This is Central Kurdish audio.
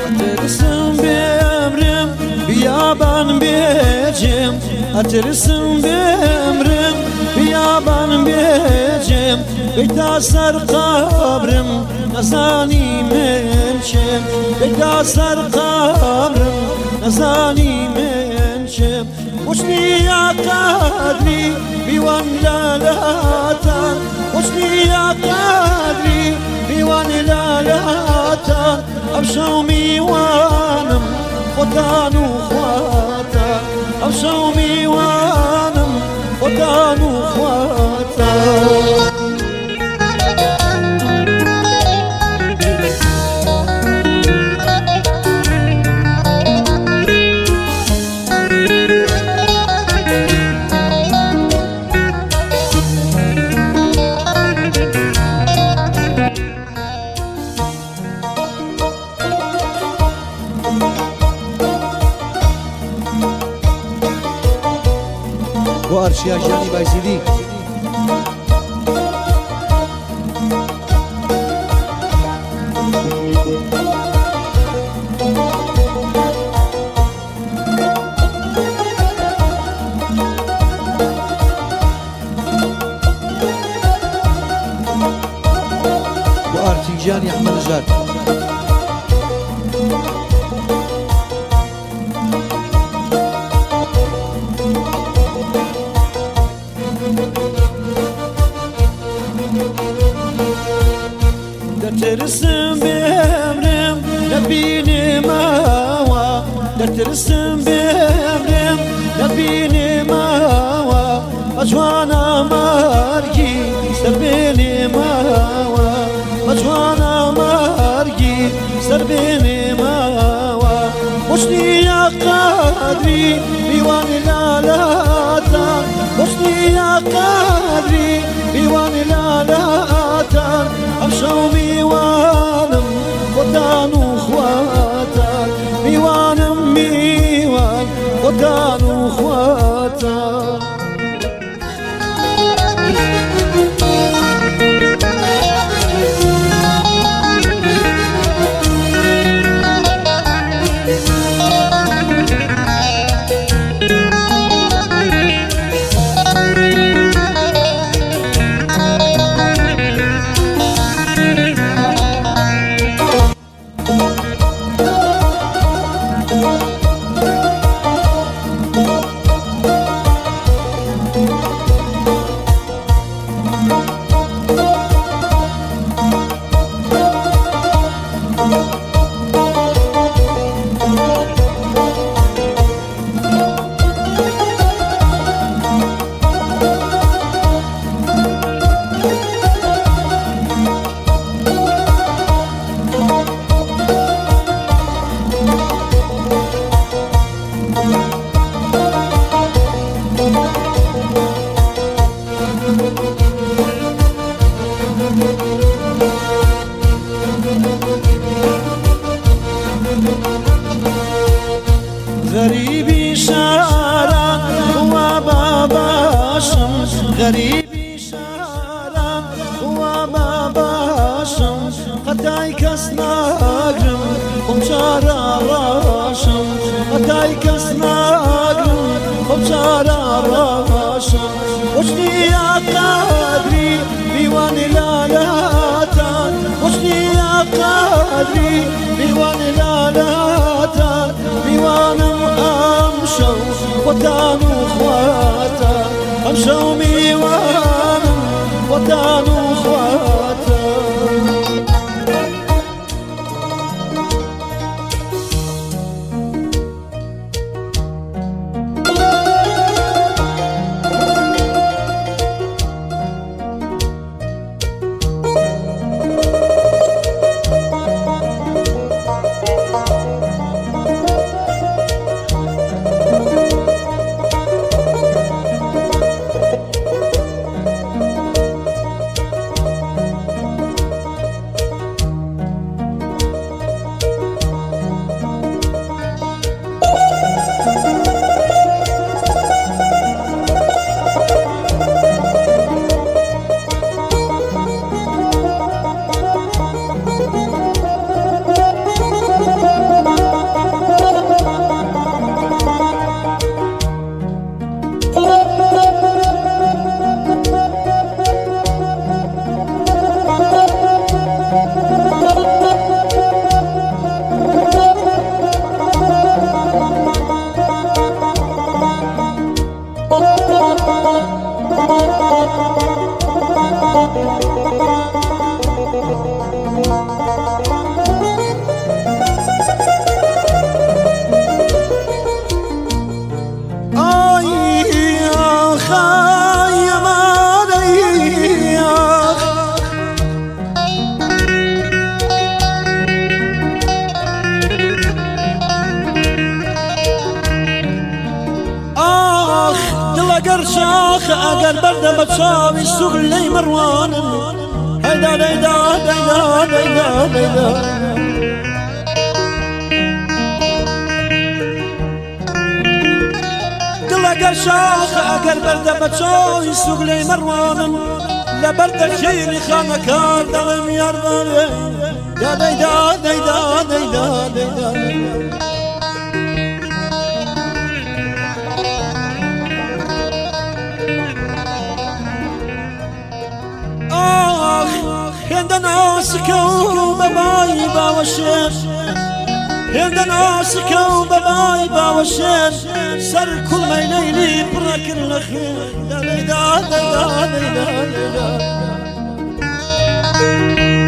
Atırısın bemrim biyaban becim, atırısın bemrim biyaban becim. Bektasar kabrim nazani mençem, bektasar kabrim nazani mençem. Hoşni ya kadri biwan lalatan, hoşni ya kadri biwan lalatan. أبشوا ميوانم ودان وخواتا، أبشوا ميوانم ودان وخواتا. وارشیا جانی بایزیدی وارتی جانی احمد نژاد ترسم بمرم نبيني ماوا، ترسم بمرم نبيني ماوا. أجوانا مارجي سربيني ماوا، أجوانا مارجي سربيني ماوا. وشني يا قادري بيوان لالاتا، وشني يا قادري بيوان لالاتا. أبشوا ميوانم ودان وخواتا، ميوانم ميوان ودان وخواتا. غريبي شارع وباباشم، غريبي شارع وباباشم. قداي كسناقرم ومشارع راشم، قداي كسناقرم ومشارع راشم. وشني يا قادري بيوان لالاتا، وشني يا قادري بيوان لالاتا. بيوانم أمشوا ودان وخواتا، أمشوا ميوانم ودان وخواتا. دڵەگەر شاخە ئەگەر بەردە بە چاوی سوگلەی مەڕوانم هەیدا دەیدا دەیدا دەیدا دەیدا دڵەگەر شاخە ئەگەر بەردە بە چاوی سوگلەی مەڕوانم لە بەردە خێری خانەکان دەڵێم یارمانێ دا دەیدا دەیدا دەیدا دەیدا هێندە ناسکە و بەبای باوەشێر هێندە ناسکە و بەبای باوەشێر سەر کوڵمەی لەیلی پڕەکرد لە خێر دەیدا دەیدا دەیدا دەیدا